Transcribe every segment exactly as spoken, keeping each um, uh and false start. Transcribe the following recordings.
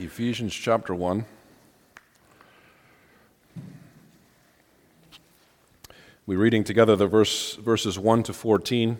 Ephesians chapter one. We're reading together the verse, verses one to fourteen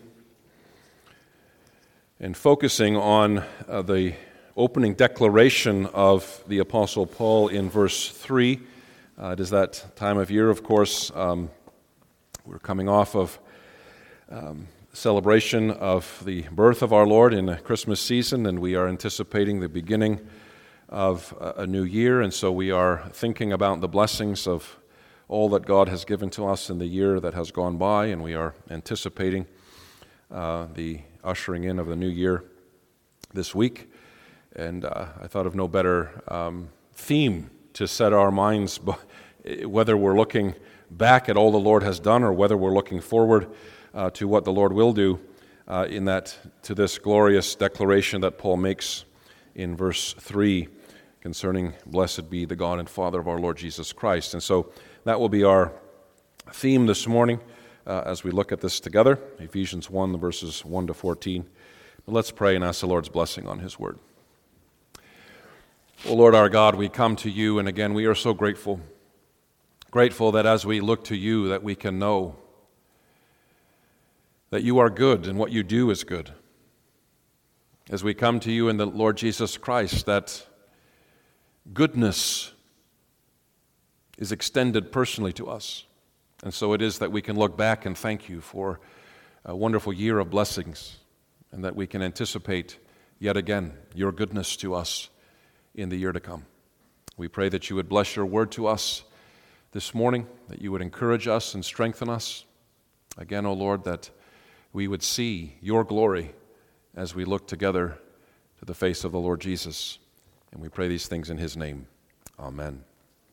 and focusing on uh, the opening declaration of the Apostle Paul in verse three. Uh, it is that time of year, of course. Um, we're coming off of um, celebration of the birth of our Lord in the Christmas season, and we are anticipating the beginning of a new year, and so we are thinking about the blessings of all that God has given to us in the year that has gone by, and we are anticipating uh, the ushering in of the new year this week. And uh, I thought of no better um, theme to set our minds, whether we're looking back at all the Lord has done or whether we're looking forward uh, to what the Lord will do uh, in that, to this glorious declaration that Paul makes in verse three concerning blessed be the God and Father of our Lord Jesus Christ. And so that will be our theme this morning uh, as we look at this together, Ephesians one, verses one to fourteen. But let's pray and ask the Lord's blessing on His word. O Lord our God, we come to you, and again we are so grateful. Grateful that as we look to you that we can know that you are good and what you do is good. As we come to you in the Lord Jesus Christ, that goodness is extended personally to us. And so it is that we can look back and thank you for a wonderful year of blessings, and that we can anticipate yet again your goodness to us in the year to come. We pray that you would bless your word to us this morning, that you would encourage us and strengthen us. Again, O Lord, that we would see your glory as we look together to the face of the Lord Jesus. And we pray these things in His name. Amen.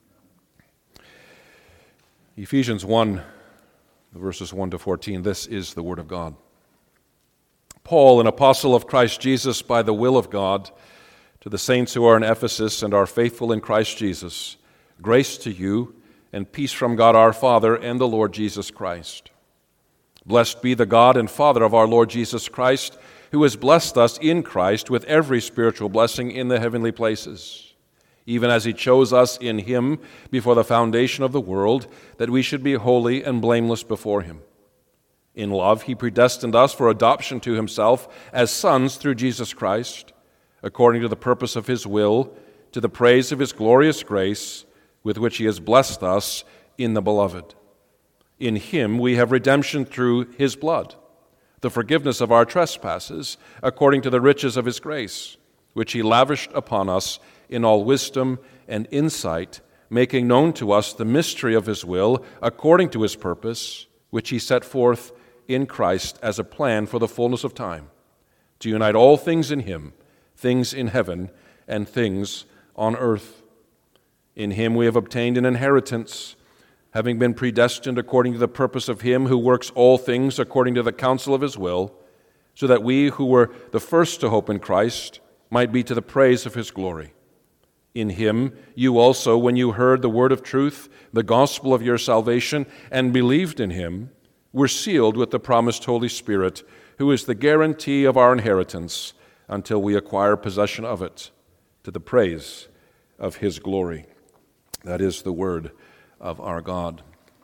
Ephesians one, verses one to fourteen, this is the word of God. Paul, an apostle of Christ Jesus by the will of God, to the saints who are in Ephesus and are faithful in Christ Jesus, grace to you and peace from God our Father and the Lord Jesus Christ. Blessed be the God and Father of our Lord Jesus Christ, who has blessed us in Christ with every spiritual blessing in the heavenly places, even as He chose us in Him before the foundation of the world, that we should be holy and blameless before Him. In love He predestined us for adoption to Himself as sons through Jesus Christ, according to the purpose of His will, to the praise of His glorious grace, with which He has blessed us in the Beloved. In Him we have redemption through His blood, the forgiveness of our trespasses, according to the riches of His grace, which He lavished upon us in all wisdom and insight, making known to us the mystery of His will, according to His purpose, which He set forth in Christ as a plan for the fullness of time, to unite all things in Him, things in heaven and things on earth. In Him we have obtained an inheritance, having been predestined according to the purpose of Him who works all things according to the counsel of His will, so that we who were the first to hope in Christ might be to the praise of His glory. In Him you also, when you heard the word of truth, the gospel of your salvation, and believed in Him, were sealed with the promised Holy Spirit, who is the guarantee of our inheritance until we acquire possession of it, to the praise of His glory. That is the word of our God.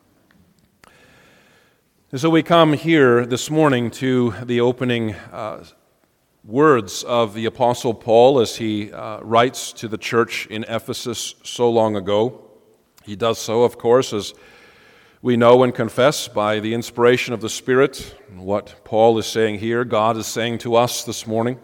And so we come here this morning to the opening uh, words of the Apostle Paul as he uh, writes to the church in Ephesus so long ago. He does so, of course, as we know and confess, by the inspiration of the Spirit. What Paul is saying here, God is saying to us this morning.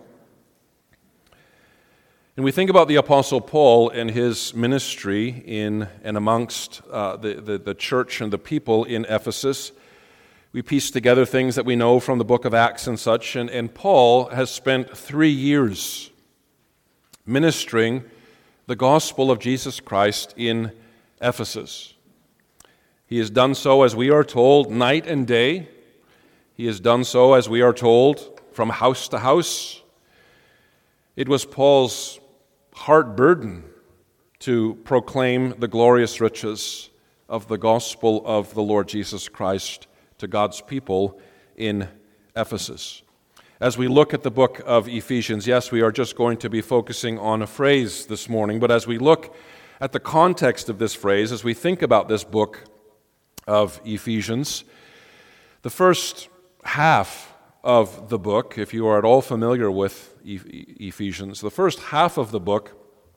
And we think about the Apostle Paul and his ministry in and amongst uh, the, the, the church and the people in Ephesus. We piece together things that we know from the book of Acts and such, and, and Paul has spent three years ministering the gospel of Jesus Christ in Ephesus. He has done so, as we are told, night and day. He has done so, as we are told, from house to house. It was Paul's heart burden to proclaim the glorious riches of the gospel of the Lord Jesus Christ to God's people in Ephesus. as we look at the book of Ephesians. Yes, we are just going to be focusing on a phrase this morning, but as we look at the context of this phrase, as we think about this book of Ephesians, the first half of the book, if you are at all familiar with Ephesians, the first half of the book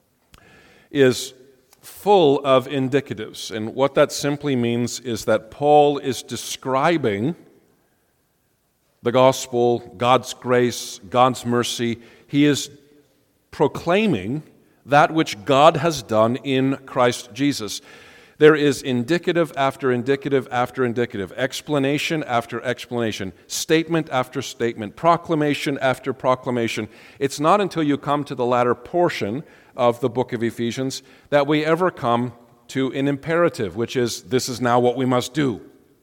is full of indicatives. And what that simply means is that Paul is describing the gospel, God's grace, God's mercy. He is proclaiming that which God has done in Christ Jesus. There is indicative after indicative after indicative, explanation after explanation, statement after statement, proclamation after proclamation. It's not until you come to the latter portion of the book of Ephesians that we ever come to an imperative, which is, this is now what we must do.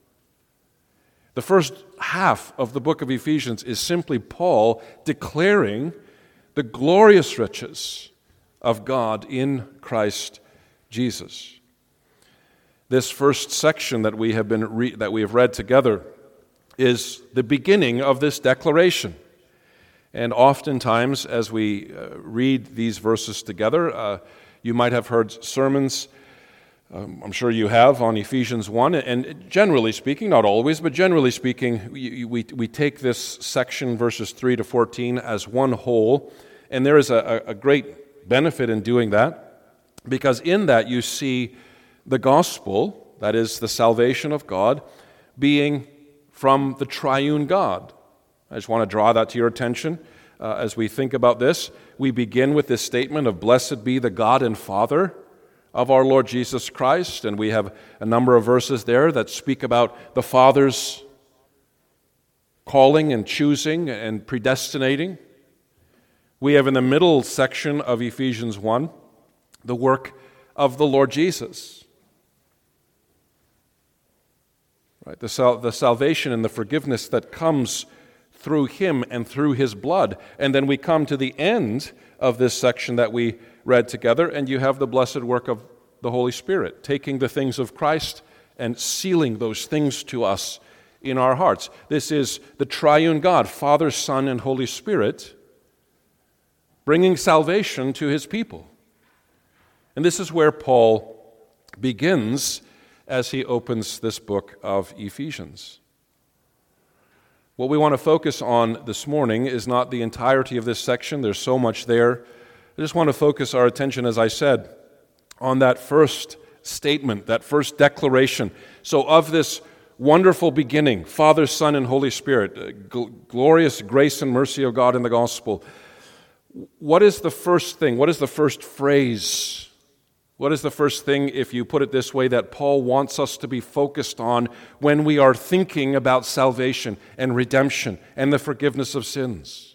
The first half of the book of Ephesians is simply Paul declaring the glorious riches of God in Christ Jesus. This first section that we have been re- that we have read together is the beginning of this declaration. And oftentimes, as we uh, read these verses together, uh, you might have heard sermons, um, I'm sure you have, on Ephesians one. And generally speaking, not always, but generally speaking, we, we, we take this section, verses three to fourteen, as one whole. And there is a, a great benefit in doing that, because in that you see the gospel, that is the salvation of God, being from the triune God. I just want to draw that to your attention uh, as we think about this. We begin with this statement of blessed be the God and Father of our Lord Jesus Christ, and we have a number of verses there that speak about the Father's calling and choosing and predestinating. We have in the middle section of Ephesians one the work of the Lord Jesus. Right, the, sal- the salvation and the forgiveness that comes through Him and through His blood. And then we come to the end of this section that we read together, and you have the blessed work of the Holy Spirit, taking the things of Christ and sealing those things to us in our hearts. This is the triune God, Father, Son, and Holy Spirit, bringing salvation to His people. And this is where Paul begins as he opens this book of Ephesians. What we want to focus on this morning is not the entirety of this section. There's so much there. I just want to focus our attention, as I said, on that first statement, that first declaration. So of this wonderful beginning, Father, Son, and Holy Spirit, uh, gl- glorious grace and mercy of God in the gospel, what is the first thing? What is the first phrase? What is the first thing, if you put it this way, that Paul wants us to be focused on when we are thinking about salvation and redemption and the forgiveness of sins?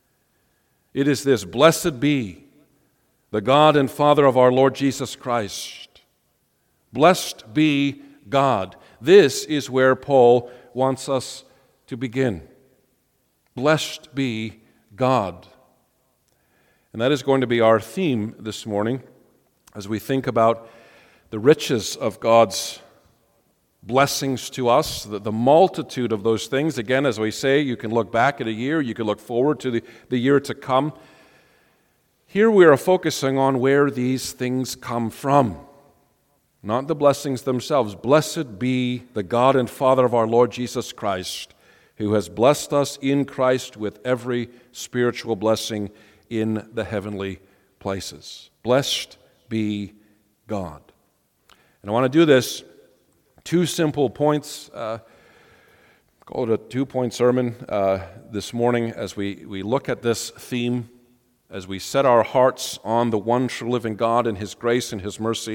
It is this: blessed be the God and Father of our Lord Jesus Christ. Blessed be God. This is where Paul wants us to begin. Blessed be God. And that is going to be our theme this morning, as we think about the riches of God's blessings to us, the, the multitude of those things. Again, as we say, you can look back at a year, you can look forward to the, the year to come. Here we are focusing on where these things come from, not the blessings themselves. Blessed be the God and Father of our Lord Jesus Christ, who has blessed us in Christ with every spiritual blessing in the heavenly places. Blessed be God. And I want to do this, two simple points, uh, call it a two-point sermon uh, this morning as we, we look at this theme, as we set our hearts on the one true living God and His grace and His mercy.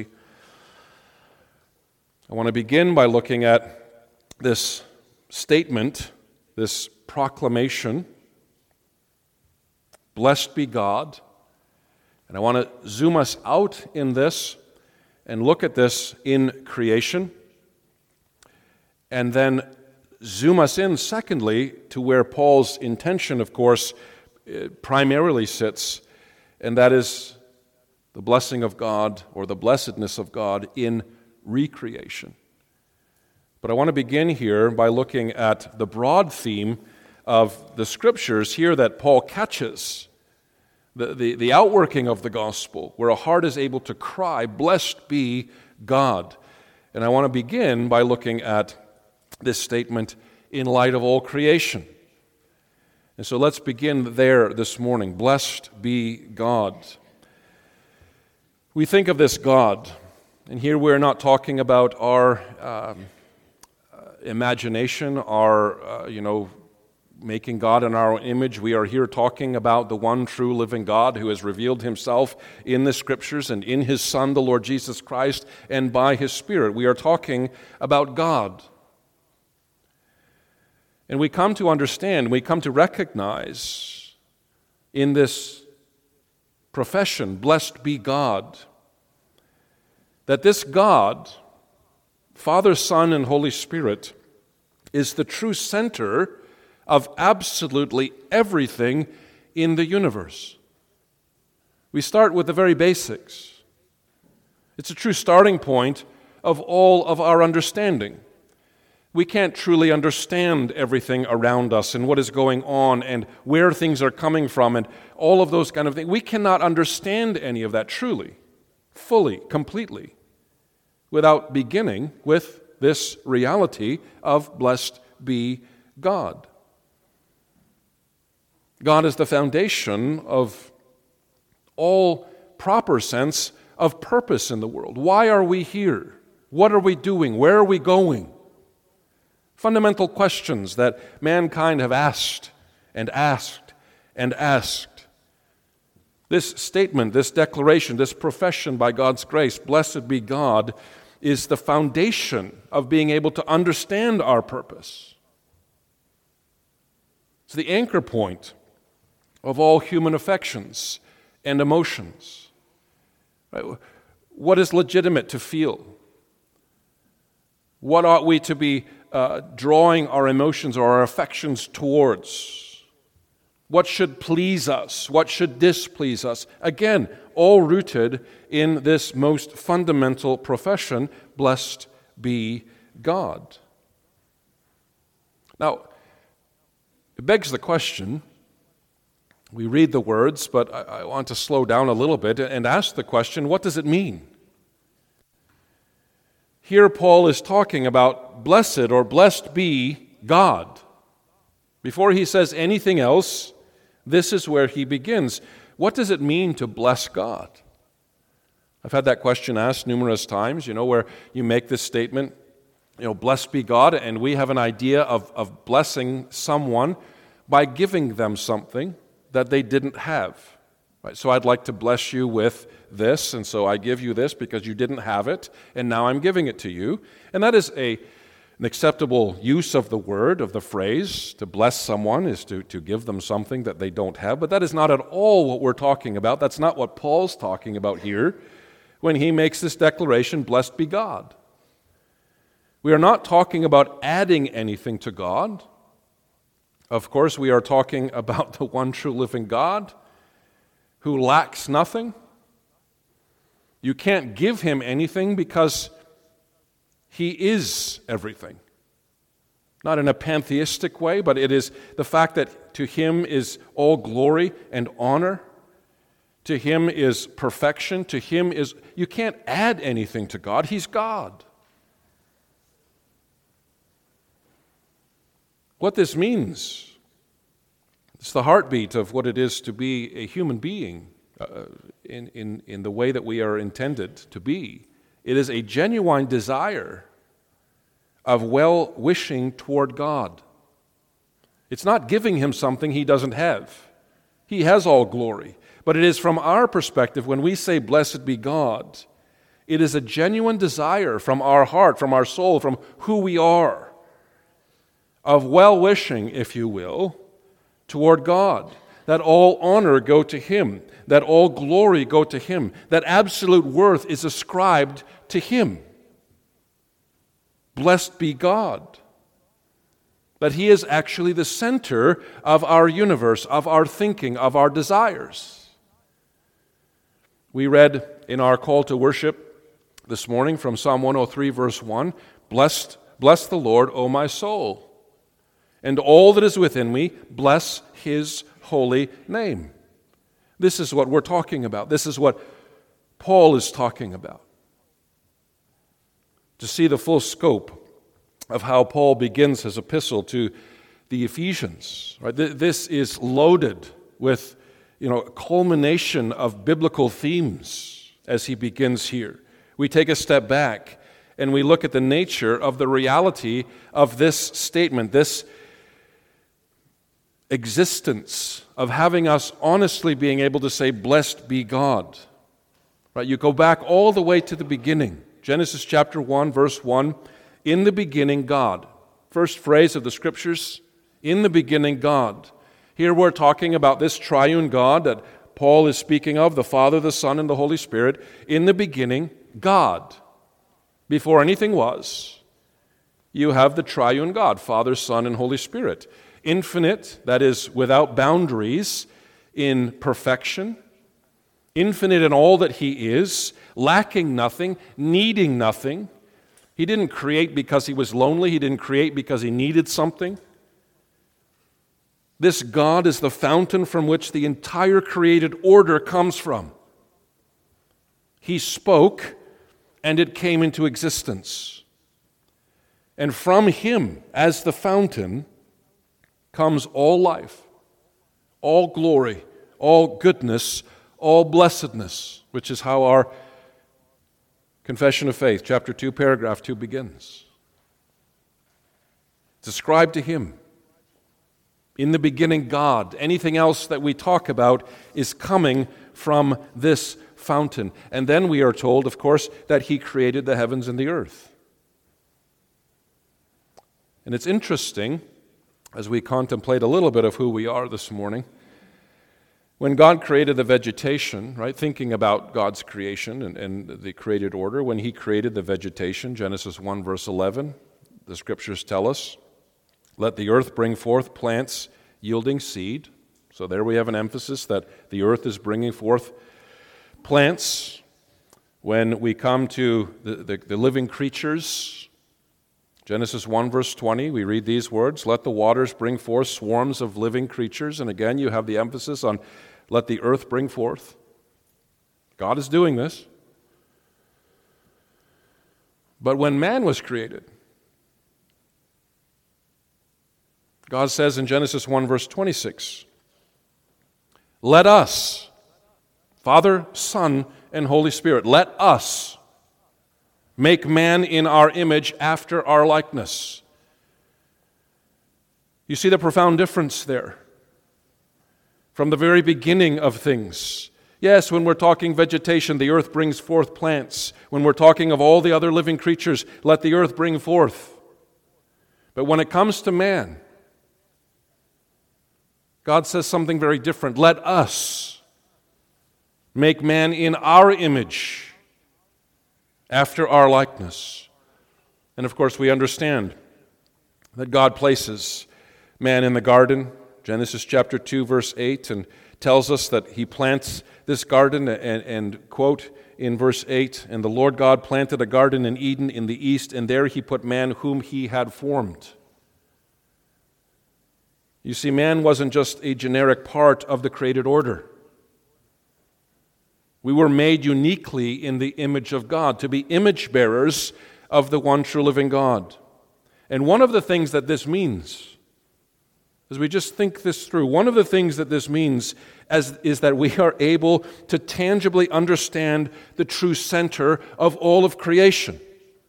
I want to begin by looking at this statement, this proclamation, blessed be God. And I want to zoom us out in this and look at this in creation, and then zoom us in, secondly, to where Paul's intention, of course, primarily sits, and that is the blessing of God, or the blessedness of God, in recreation. But I want to begin here by looking at the broad theme of the Scriptures here that Paul catches the, the, the outworking of the gospel, where a heart is able to cry, "Blessed be God." And I want to begin by looking at this statement in light of all creation. And so let's begin there this morning. Blessed be God. We think of this God, and here we're not talking about our um, uh, imagination, our, uh, you know, making God in our own image. We are here talking about the one true living God who has revealed himself in the Scriptures and in his Son, the Lord Jesus Christ, and by his Spirit. We are talking about God. And we come to understand, we come to recognize in this profession, "Blessed be God," that this God, Father, Son, and Holy Spirit, is the true center of absolutely everything in the universe. We start with the very basics. It's a true starting point of all of our understanding. We can't truly understand everything around us and what is going on and where things are coming from and all of those kind of things. We cannot understand any of that truly, fully, completely, without beginning with this reality of blessed be God. God is the foundation of all proper sense of purpose in the world. Why are we here? What are we doing? Where are we going? Fundamental questions that mankind have asked and asked and asked. This statement, this declaration, this profession by God's grace, "Blessed be God," is the foundation of being able to understand our purpose. It's the anchor point of all human affections and emotions. Right? What is legitimate to feel? What ought we to be uh, drawing our emotions or our affections towards? What should please us? What should displease us? Again, all rooted in this most fundamental profession, "Blessed be God." Now, it begs the question, we read the words, but I, I want to slow down a little bit and ask the question, what does it mean? Here Paul is talking about blessed or blessed be God. Before he says anything else, this is where he begins. What does it mean to bless God? I've had that question asked numerous times, you know, where you make this statement, you know, "Blessed be God," and we have an idea of, of blessing someone by giving them something that they didn't have. Right? So I'd like to bless you with this, and so I give you this because you didn't have it, and now I'm giving it to you. And that is a, an acceptable use of the word, of the phrase. To bless someone is to, to give them something that they don't have, but that is not at all what we're talking about. That's not what Paul's talking about here when he makes this declaration, "Blessed be God." We are not talking about adding anything to God. Of course, we are talking about the one true living God who lacks nothing. You can't give him anything because he is everything. Not in a pantheistic way, but it is the fact that to him is all glory and honor. To him is perfection. To him is, you can't add anything to God. He's God. What this means, it's the heartbeat of what it is to be a human being uh, in, in, in the way that we are intended to be. It is a genuine desire of well-wishing toward God. It's not giving him something he doesn't have. He has all glory. But it is from our perspective, when we say, "Blessed be God," it is a genuine desire from our heart, from our soul, from who we are, of well-wishing, if you will, toward God, that all honor go to him, that all glory go to him, that absolute worth is ascribed to him. Blessed be God. That he is actually the center of our universe, of our thinking, of our desires. We read in our call to worship this morning from Psalm one oh three, verse one, Blessed, bless the Lord, O my soul. and all that is within me, bless his holy name. This is what we're talking about. This is what Paul is talking about. To see the full scope of how Paul begins his epistle to the Ephesians, right? This is loaded with, you know, a culmination of biblical themes as he begins here. We take a step back and we look at the nature of the reality of this statement, this existence of having us honestly being able to say, blessed be God. Right? You go back all the way to the beginning. Genesis chapter one, verse one, in the beginning, God. First phrase of the Scriptures, in the beginning, God. Here we're talking about this triune God that Paul is speaking of, the Father, the Son, and the Holy Spirit. In the beginning, God. Before anything was, you have the triune God, Father, Son, and Holy Spirit. Infinite, that is, without boundaries in perfection. Infinite in all that he is, lacking nothing, needing nothing. He didn't create because he was lonely. He didn't create because he needed something. This God is the fountain from which the entire created order comes from. He spoke, and it came into existence. And from him, as the fountain, comes all life, all glory, all goodness, all blessedness, which is how our Confession of Faith, chapter two, paragraph two begins. It's ascribed to him. In the beginning, God. Anything else that we talk about is coming from this fountain. And then we are told, of course, that he created the heavens and the earth. And it's interesting, as we contemplate a little bit of who we are this morning, when God created the vegetation, right, thinking about God's creation and, and the created order, when he created the vegetation, Genesis one, verse eleven, the Scriptures tell us, let the earth bring forth plants yielding seed. So there we have an emphasis that the earth is bringing forth plants. When we come to the, the, the living creatures, Genesis one, verse twenty, we read these words, let the waters bring forth swarms of living creatures. And again, you have the emphasis on let the earth bring forth. God is doing this. But when man was created, God says in Genesis one, verse twenty-six, let us, Father, Son, and Holy Spirit, let us make man in our image after our likeness. You see the profound difference there. From the very beginning of things. Yes, when we're talking vegetation, the earth brings forth plants. When we're talking of all the other living creatures, let the earth bring forth. But when it comes to man, God says something very different. Let us make man in our image, after our likeness. And of course, we understand that God places man in the garden, Genesis chapter two, verse eight, and tells us that he plants this garden, and, and quote in verse eight, and the Lord God planted a garden in Eden in the east, and there he put man whom he had formed. You see, man wasn't just a generic part of the created order. We were made uniquely in the image of God, to be image bearers of the one true living God. And one of the things that this means, as we just think this through, one of the things that this means as, is that we are able to tangibly understand the true center of all of creation.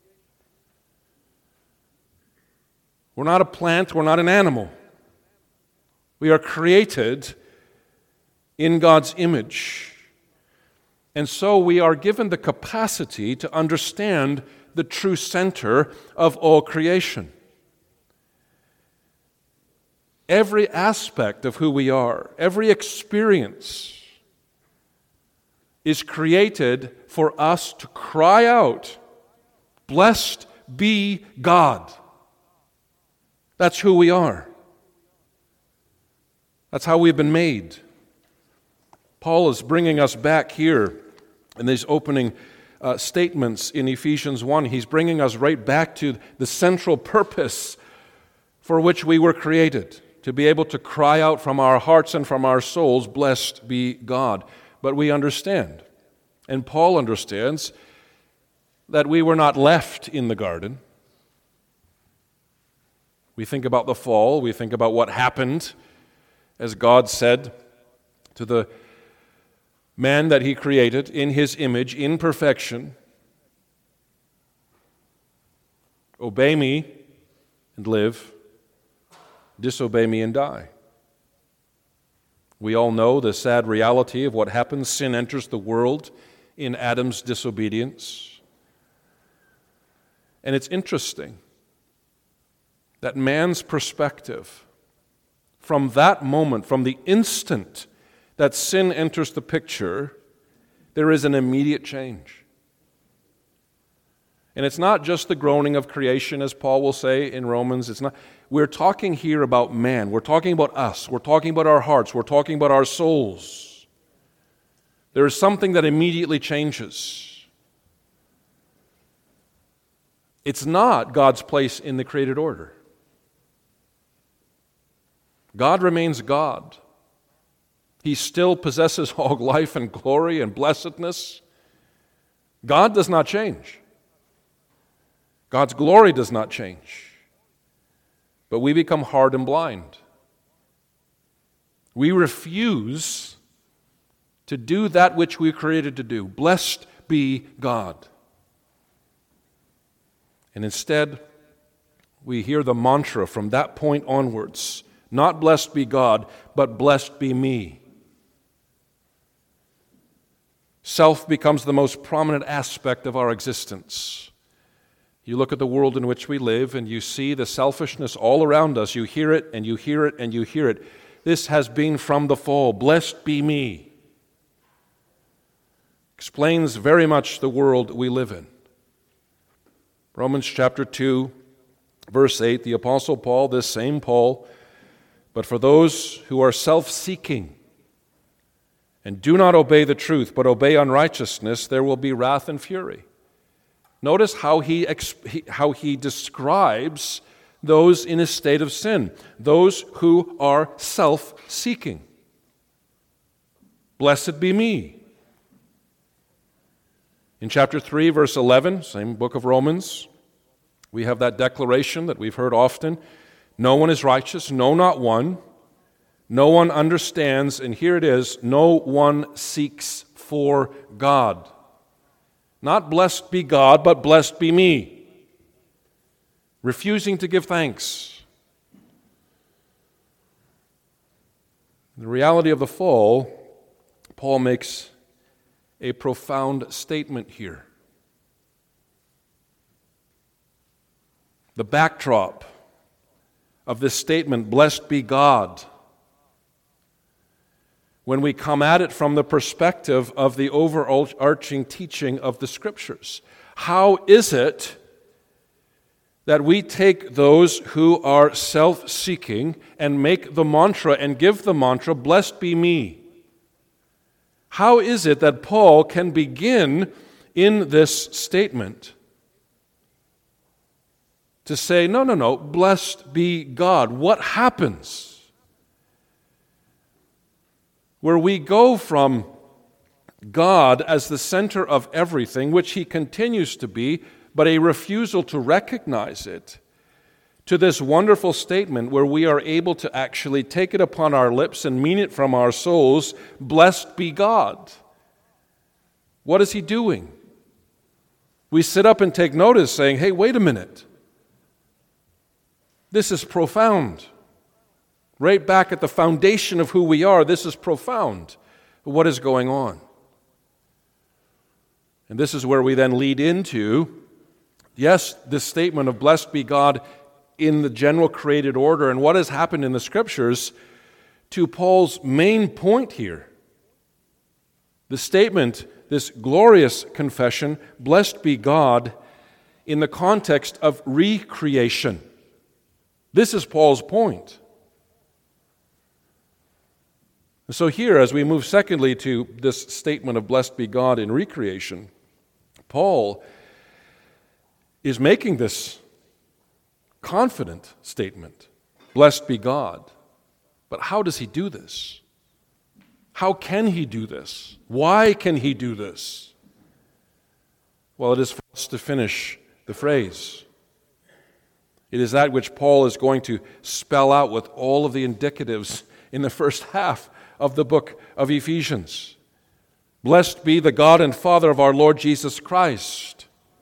We're not a plant, we're not an animal. We are created in God's image. And so we are given the capacity to understand the true center of all creation. Every aspect of who we are, every experience is created for us to cry out, blessed be God. That's who we are. That's how we've been made. Paul is bringing us back here in these opening uh, statements in Ephesians one. He's bringing us right back to the central purpose for which we were created, to be able to cry out from our hearts and from our souls, "Blessed be God." But we understand, and Paul understands, that we were not left in the garden. We think about the fall, we think about what happened, as God said to the man that he created in his image, in perfection, "Obey me and live, disobey me and die." We all know the sad reality of what happens. Sin enters the world in Adam's disobedience. And it's interesting that man's perspective, from that moment, from the instant that sin enters the picture, there is an immediate change. And it's not just the groaning of creation, as Paul will say in Romans. It's not. We're talking here about man. We're talking about us. We're talking about our hearts. We're talking about our souls. There is something that immediately changes. It's not God's place in the created order. God remains God. He still possesses all life and glory and blessedness. God does not change. God's glory does not change. But we become hard and blind. We refuse to do that which we were created to do. Blessed be God. And instead, we hear the mantra from that point onwards. Not blessed be God, but blessed be me. Self becomes the most prominent aspect of our existence. You look at the world in which we live and you see the selfishness all around us. You hear it and you hear it and you hear it. This has been from the fall. Blessed be me. Explains very much the world we live in. Romans chapter two, verse eight, the Apostle Paul, this same Paul, "But for those who are self-seeking and do not obey the truth, but obey unrighteousness, there will be wrath and fury." Notice how he, how he describes those in a state of sin, those who are self-seeking. Blessed be me. In chapter three, verse eleven, same book of Romans, we have that declaration that we've heard often. "No one is righteous, no, not one. No one understands," and here it is, "no one seeks for God." Not blessed be God, but blessed be me. Refusing to give thanks. The reality of the fall, Paul makes a profound statement here. The backdrop of this statement, "Blessed be God," when we come at it from the perspective of the overarching teaching of the Scriptures. How is it that we take those who are self-seeking and make the mantra and give the mantra, "Blessed be me"? How is it that Paul can begin in this statement to say, no, no, no, blessed be God? What happens where we go from God as the center of everything, which He continues to be, but a refusal to recognize it, to this wonderful statement where we are able to actually take it upon our lips and mean it from our souls, "Blessed be God"? What is He doing? We sit up and take notice saying, hey, wait a minute. This is profound. Right back at the foundation of who we are, this is profound. What is going on? And this is where we then lead into, yes, this statement of "Blessed be God" in the general created order and what has happened in the Scriptures, to Paul's main point here. The statement, this glorious confession, "Blessed be God," in the context of recreation. This is Paul's point. So here, as we move secondly to this statement of "Blessed be God" in recreation, Paul is making this confident statement. Blessed be God. But how does he do this? How can he do this? Why can he do this? Well, it is for us to finish the phrase. It is that which Paul is going to spell out with all of the indicatives in the first half of the book of Ephesians. Blessed be the God and Father of our Lord Jesus Christ.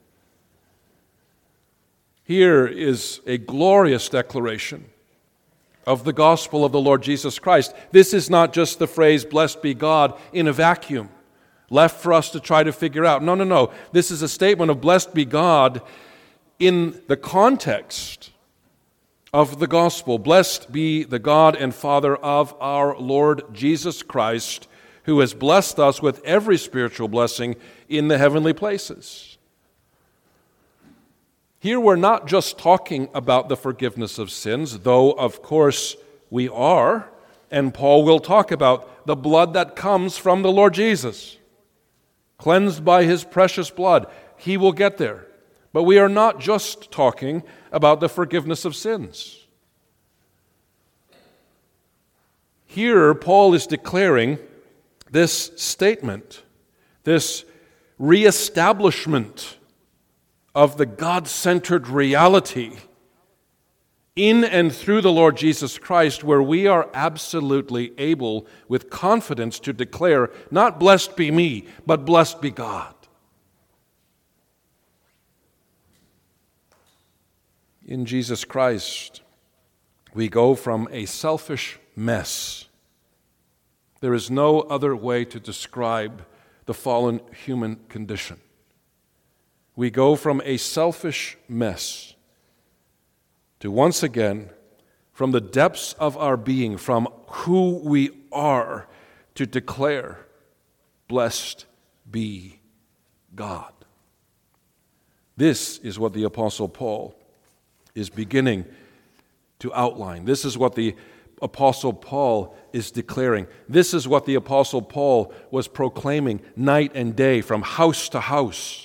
Here is a glorious declaration of the gospel of the Lord Jesus Christ. This is not just the phrase, blessed be God, in a vacuum, left for us to try to figure out. No, no, no. This is a statement of blessed be God in the context of the gospel. Blessed be the God and Father of our Lord Jesus Christ, who has blessed us with every spiritual blessing in the heavenly places. Here we're not just talking about the forgiveness of sins, though of course we are, and Paul will talk about the blood that comes from the Lord Jesus, cleansed by his precious blood. He will get there. But we are not just talking about the forgiveness of sins. Here, Paul is declaring this statement, this reestablishment of the God-centered reality in and through the Lord Jesus Christ, where we are absolutely able with confidence to declare, not blessed be me, but blessed be God. In Jesus Christ, we go from a selfish mess. There is no other way to describe the fallen human condition. We go from a selfish mess to once again, from the depths of our being, from who we are, to declare, blessed be God. This is what the Apostle Paul is beginning to outline. This is what the Apostle Paul is declaring. This is what the Apostle Paul was proclaiming night and day from house to house.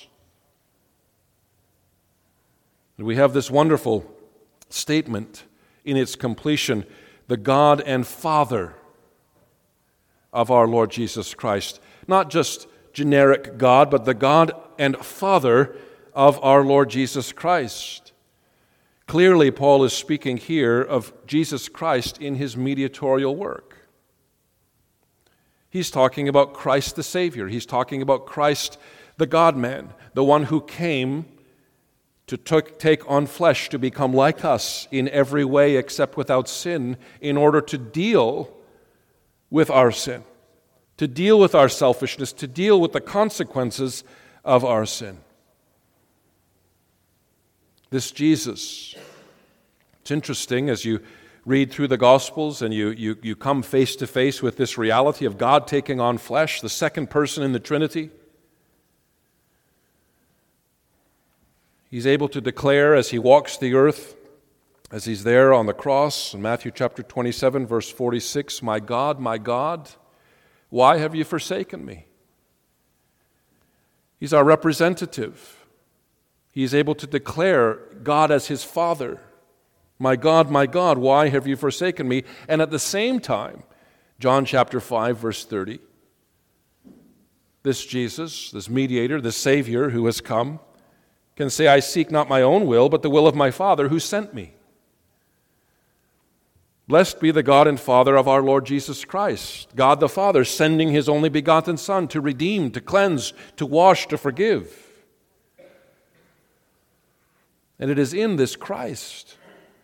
And we have this wonderful statement in its completion, the God and Father of our Lord Jesus Christ. Not just generic God, but the God and Father of our Lord Jesus Christ. Clearly, Paul is speaking here of Jesus Christ in his mediatorial work. He's talking about Christ the Savior. He's talking about Christ the God-man, the one who came to take on flesh, to become like us in every way except without sin, in order to deal with our sin, to deal with our selfishness, to deal with the consequences of our sin. This Jesus, it's interesting as you read through the Gospels and you, you, you come face to face with this reality of God taking on flesh, the second person in the Trinity. He's able to declare as he walks the earth, as he's there on the cross in Matthew chapter twenty-seven, verse forty-six, "My God, my God, why have you forsaken me?" He's our representative. He's able to declare God as his Father. "My God, my God, why have you forsaken me?" And at the same time, John chapter five, verse thirty, this Jesus, this mediator, this Savior who has come, can say, "I seek not my own will, but the will of my Father who sent me." Blessed be the God and Father of our Lord Jesus Christ. God the Father sending his only begotten Son to redeem, to cleanse, to wash, to forgive. And it is in this Christ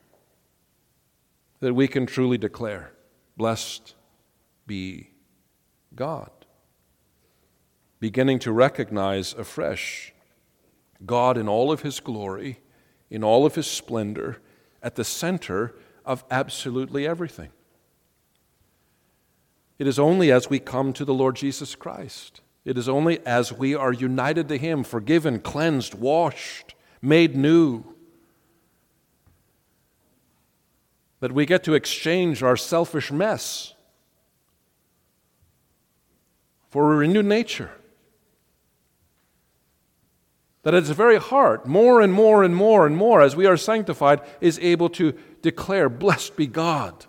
that we can truly declare, blessed be God. Beginning to recognize afresh God in all of his glory, in all of his splendor, at the center of absolutely everything. It is only as we come to the Lord Jesus Christ, it is only as we are united to him, forgiven, cleansed, washed, made new, that we get to exchange our selfish mess for a renewed nature. That at its very heart, more and more and more and more, as we are sanctified, is able to declare, blessed be God.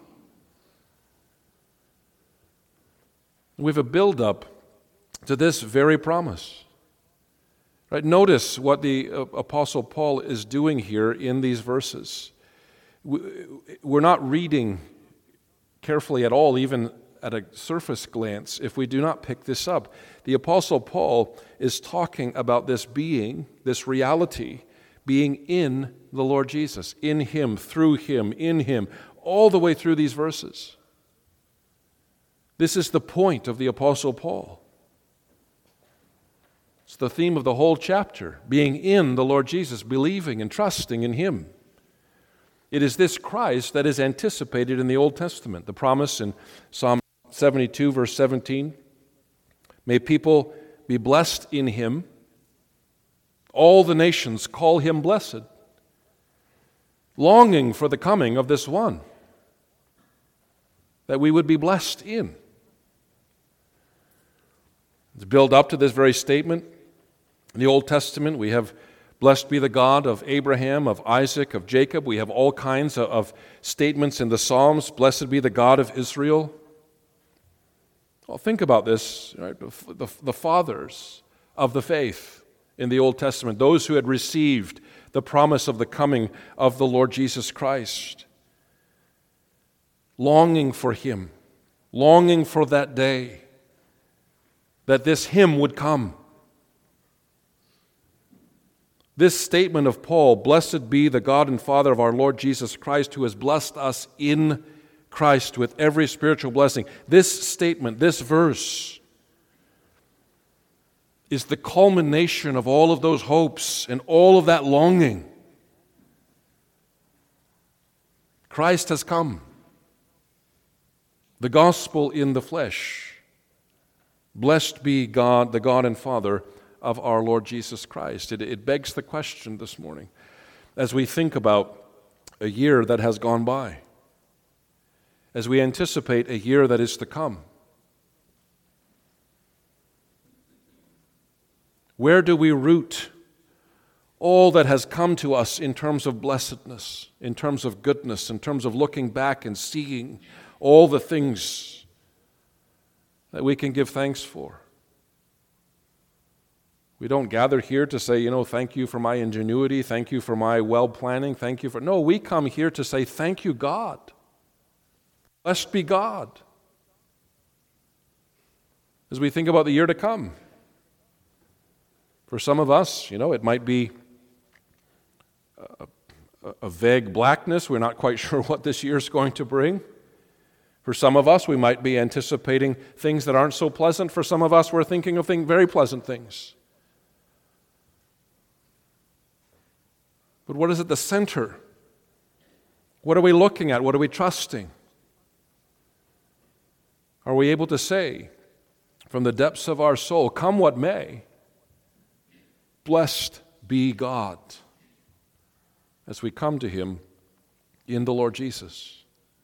We have a build-up to this very promise. Right? Notice what the Apostle Paul is doing here in these verses. We're not reading carefully at all, even at a surface glance, if we do not pick this up. The Apostle Paul is talking about this being, this reality, being in the Lord Jesus, in Him, through Him, in Him, all the way through these verses. This is the point of the Apostle Paul. It's the theme of the whole chapter, being in the Lord Jesus, believing and trusting in Him. It is this Christ that is anticipated in the Old Testament. The promise in Psalm seventy-two, verse seventeen, may people be blessed in Him. All the nations call Him blessed, longing for the coming of this one that we would be blessed in. To build up to this very statement, in the Old Testament, we have blessed be the God of Abraham, of Isaac, of Jacob. We have all kinds of, of statements in the Psalms. Blessed be the God of Israel. Well, think about this. Right? The, the, the fathers of the faith in the Old Testament, those who had received the promise of the coming of the Lord Jesus Christ, longing for Him, longing for that day, that this Him would come. This statement of Paul, blessed be the God and Father of our Lord Jesus Christ, who has blessed us in Christ with every spiritual blessing. This statement, this verse, is the culmination of all of those hopes and all of that longing. Christ has come. The gospel in the flesh. Blessed be God, the God and Father of our Lord Jesus Christ. It, it begs the question this morning, as we think about a year that has gone by, as we anticipate a year that is to come. Where do we root all that has come to us in terms of blessedness, in terms of goodness, in terms of looking back and seeing all the things that we can give thanks for? We don't gather here to say, you know, thank you for my ingenuity, thank you for my well-planning, thank you for... No, we come here to say, thank you, God. Blessed be God. As we think about the year to come. For some of us, you know, it might be a, a, a vague blackness. We're not quite sure what this year is going to bring. For some of us, we might be anticipating things that aren't so pleasant. For some of us, we're thinking of things, very pleasant things. But what is at the center? What are we looking at? What are we trusting? Are we able to say from the depths of our soul, come what may, blessed be God, as we come to Him in the Lord Jesus?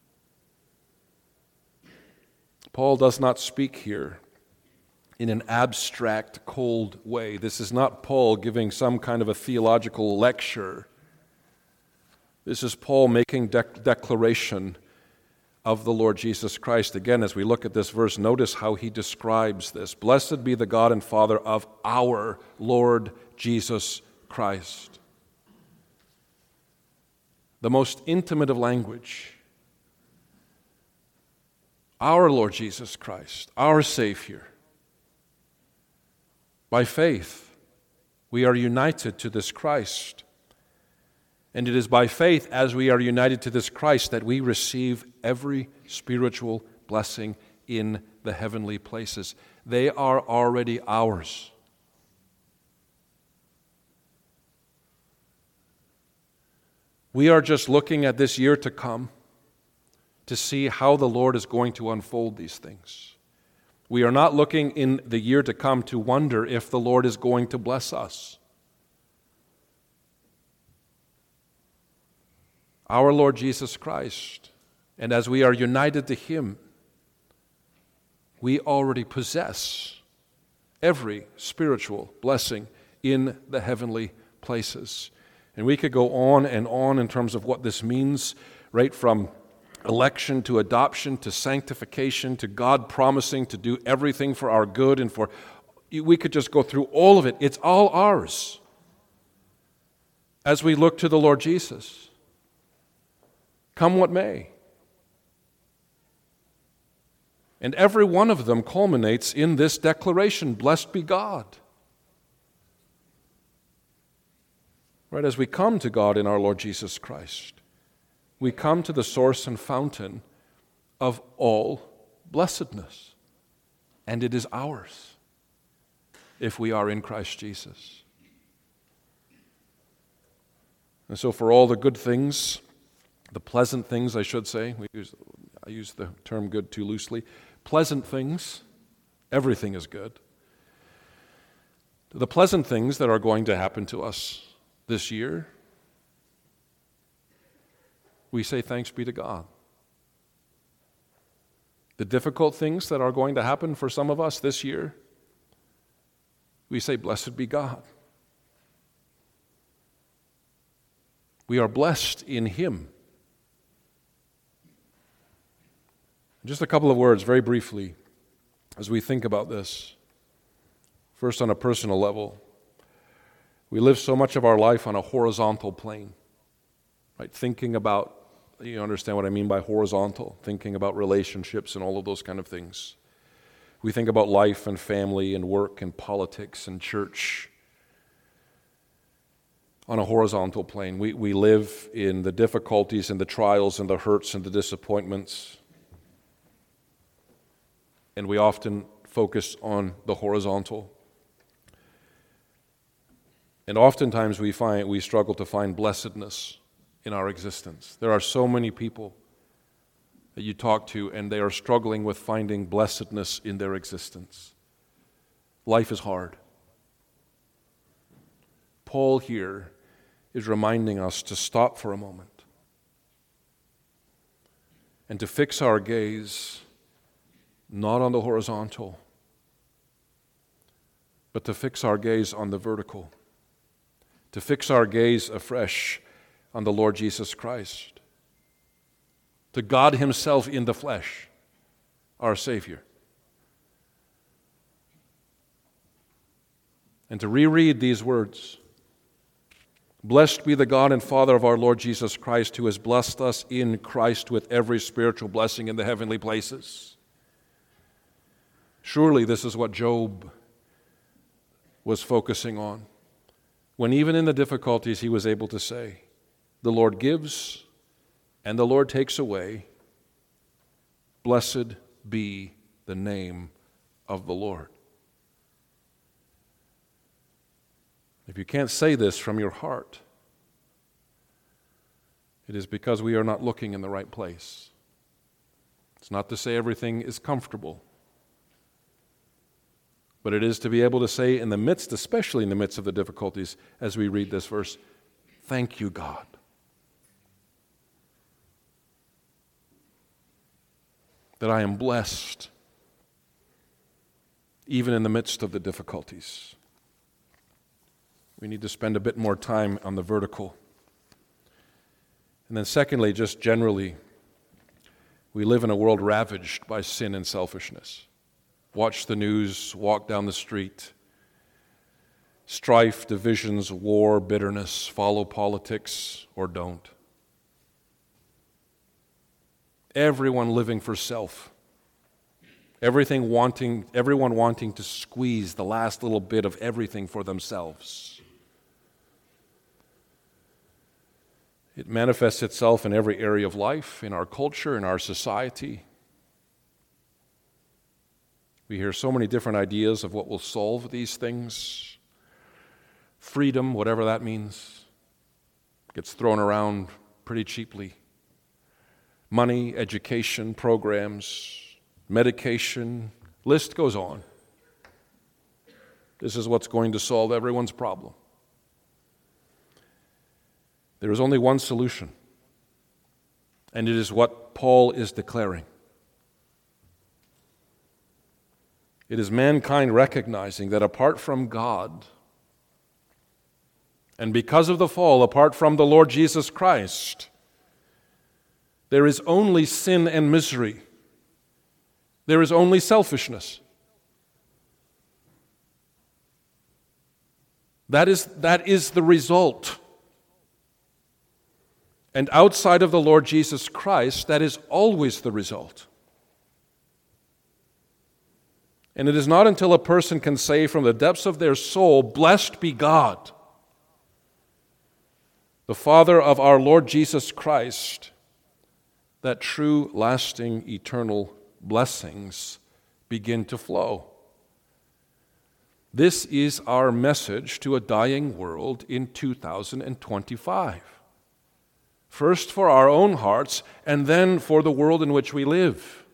Paul does not speak here in an abstract, cold way. This is not Paul giving some kind of a theological lecture. This is Paul making dec- declaration of the Lord Jesus Christ. Again, as we look at this verse, notice how he describes this. Blessed be the God and Father of our Lord Jesus Christ. The most intimate of language. Our Lord Jesus Christ, our Savior. By faith, we are united to this Christ. And it is by faith, as we are united to this Christ, that we receive every spiritual blessing in the heavenly places. They are already ours. We are just looking at this year to come to see how the Lord is going to unfold these things. We are not looking in the year to come to wonder if the Lord is going to bless us. Our Lord Jesus Christ, and as we are united to Him, we already possess every spiritual blessing in the heavenly places. And we could go on and on in terms of what this means, right from election to adoption to sanctification to God promising to do everything for our good and for, we could just go through all of it. It's all ours as we look to the Lord Jesus. Come what may. And every one of them culminates in this declaration, blessed be God. Right, as we come to God in our Lord Jesus Christ, we come to the source and fountain of all blessedness. And it is ours if we are in Christ Jesus. And so for all the good things, the pleasant things, I should say, we use, I use the term good too loosely, pleasant things, everything is good. The pleasant things that are going to happen to us this year, we say thanks be to God. The difficult things that are going to happen for some of us this year, we say blessed be God. We are blessed in Him. Just a couple of words, very briefly, as we think about this. First, on a personal level, we live so much of our life on a horizontal plane, right? Thinking about, you understand what I mean by horizontal, thinking about relationships and all of those kind of things. We think about life and family and work and politics and church on a horizontal plane. We, we live in the difficulties and the trials and the hurts and the disappointments. And we often focus on the horizontal. And oftentimes we find we struggle to find blessedness in our existence. There are so many people that you talk to and they are struggling with finding blessedness in their existence. Life is hard. Paul here is reminding us to stop for a moment and to fix our gaze not on the horizontal, but to fix our gaze on the vertical, to fix our gaze afresh on the Lord Jesus Christ, to God Himself in the flesh, our Savior. And to reread these words, blessed be the God and Father of our Lord Jesus Christ, who has blessed us in Christ with every spiritual blessing in the heavenly places. Surely this is what Job was focusing on, when even in the difficulties he was able to say, the Lord gives and the Lord takes away. Blessed be the name of the Lord. If you can't say this from your heart, it is because we are not looking in the right place. It's not to say everything is comfortable, but it is to be able to say in the midst, especially in the midst of the difficulties, as we read this verse, thank you, God. That I am blessed even in the midst of the difficulties. We need to spend a bit more time on the vertical. And then secondly, just generally, we live in a world ravaged by sin and selfishness. Watch the news, walk down the street. Strife, divisions, war, bitterness, follow politics or don't. Everyone living for self. Everything wanting, everyone wanting to squeeze the last little bit of everything for themselves. It manifests itself in every area of life, in our culture, in our society. We hear so many different ideas of what will solve these things. Freedom, whatever that means, gets thrown around pretty cheaply. Money, education, programs, medication, list goes on. This is what's going to solve everyone's problem. There is only one solution, and it is what Paul is declaring. It is mankind recognizing that apart from God, And because of the fall, apart from the Lord Jesus Christ, there is only sin and misery. There is only selfishness. That is, that is the result. And outside of the Lord Jesus Christ, that is always the result. And it is not until a person can say from the depths of their soul, "Blessed be God, the Father of our Lord Jesus Christ," that true, lasting, eternal blessings begin to flow. This is our message to a dying world in two thousand twenty-five. First for our own hearts, and then for the world in which we live.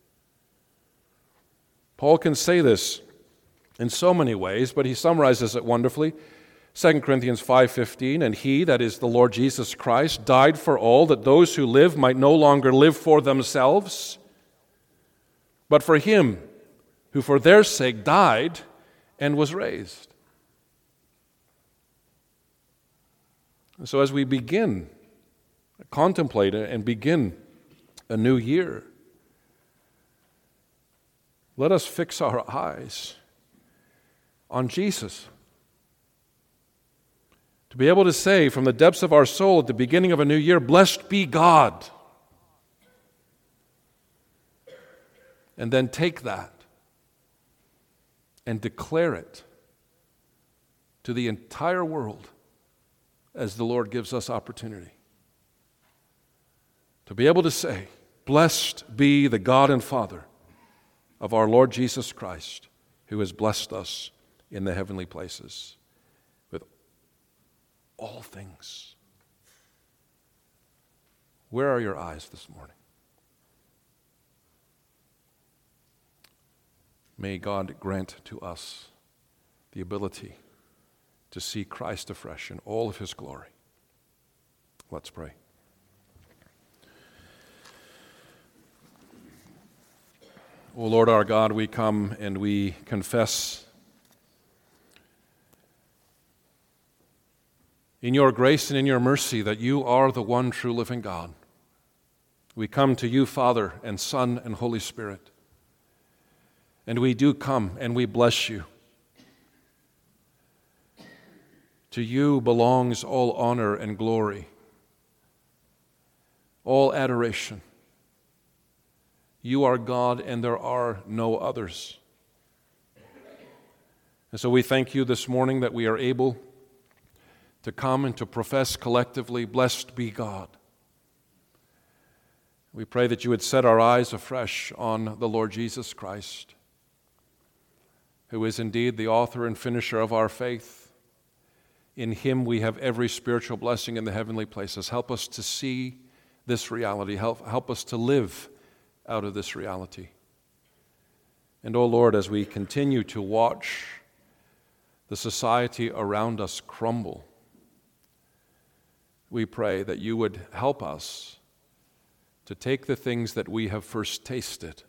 Paul can say this in so many ways, but he summarizes it wonderfully. Second Corinthians five fifteen, "And he," that is the Lord Jesus Christ, "died for all, that those who live might no longer live for themselves, but for him who for their sake died and was raised." And so as we begin, contemplate and begin a new year, let us fix our eyes on Jesus. To be able to say from the depths of our soul at the beginning of a new year, "Blessed be God." And then take that and declare it to the entire world as the Lord gives us opportunity. To be able to say, "Blessed be the God and Father of our Lord Jesus Christ, who has blessed us in the heavenly places with all things." Where are your eyes this morning? May God grant to us the ability to see Christ afresh in all of his glory. Let's pray. O Lord our God, we come and we confess in your grace and in your mercy that you are the one true living God. We come to you, Father and Son and Holy Spirit. And we do come and we bless you. To you belongs all honor and glory, all adoration. You are God and there are no others. And so we thank you this morning that we are able to come and to profess collectively, "Blessed be God." We pray that you would set our eyes afresh on the Lord Jesus Christ, who is indeed the author and finisher of our faith. In him we have every spiritual blessing in the heavenly places. Help us to see this reality. Help, help us to live out of this reality. And, O Lord, as we continue to watch the society around us crumble, we pray that you would help us to take the things that we have first tasted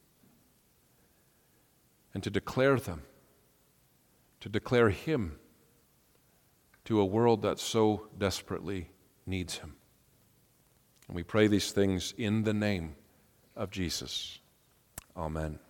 and to declare them, to declare him to a world that so desperately needs him. And we pray these things in the name of Jesus. Amen.